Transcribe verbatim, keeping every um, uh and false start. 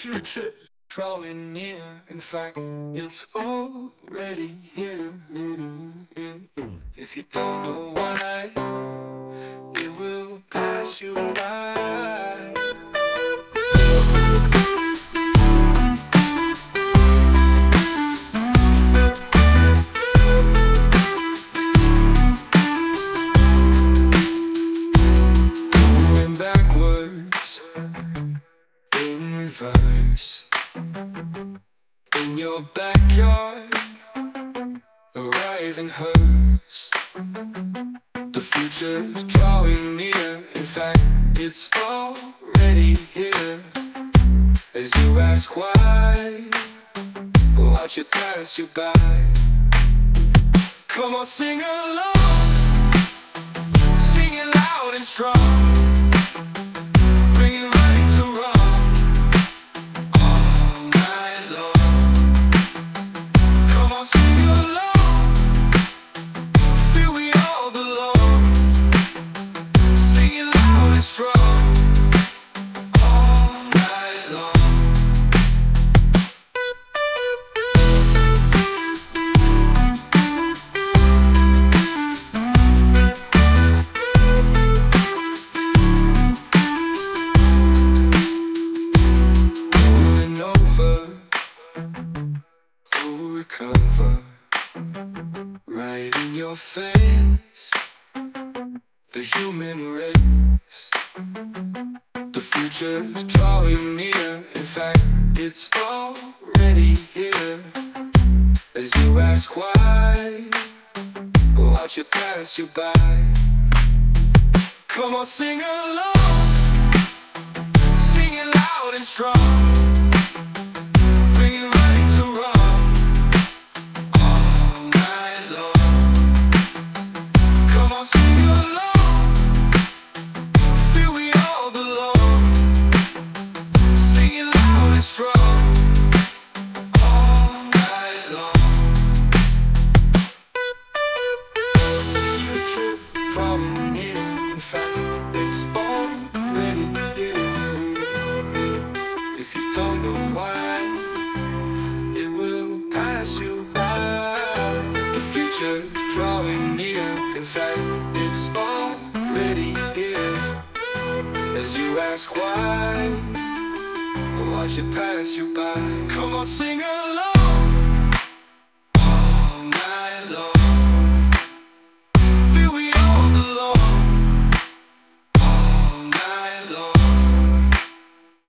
future is drawing near. In fact, it's already here. If you don't know why, it will pass you by. Going backwards, in reverse, in your backyard, arriving hers. The future's drawing near. In fact, it's already here. As you ask why, watch it pass you by. Come on, sing along, sing it loud and strong. Bring it right to wrong, all night long. Come on, sing along, feel we all belong. Sing it loud and strong, all night long. Rolling over, we'll recover, right in your face, the human race. The future's drawing near. In fact, it's already here. As you ask why, watch it pass you by. Come on, sing along, sing it loud and strong. Bring it right to wrong, all night long. Come on, sing along, feel we all belong. Sing it loud and strong, all night long. Future drawing near. In fact, it's already here. If you don't know why, it will pass you by. The future's drawing near. In fact, it's already here. As you ask why, watch it pass you by. Come on, sing along.